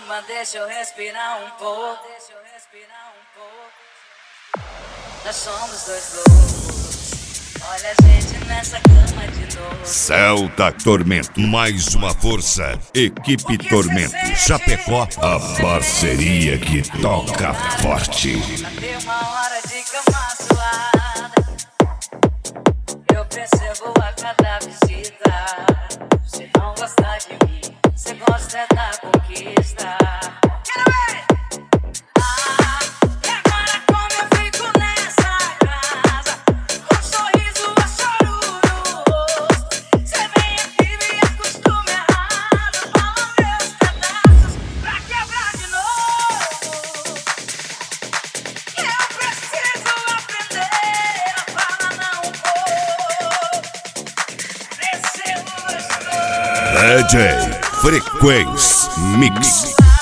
Mas deixa eu respirar um pouco. Nós somos dois loucos. Olha a gente nessa cama de novo. Celta Tormento, mais uma força. Equipe Tormento, Chapecó, a parceria que toca forte. Tem uma hora de cama suada. Eu percebo a cada visita. Você não gosta de mim, você gosta é da conquista. Quero ver! DJ Frequência Mix.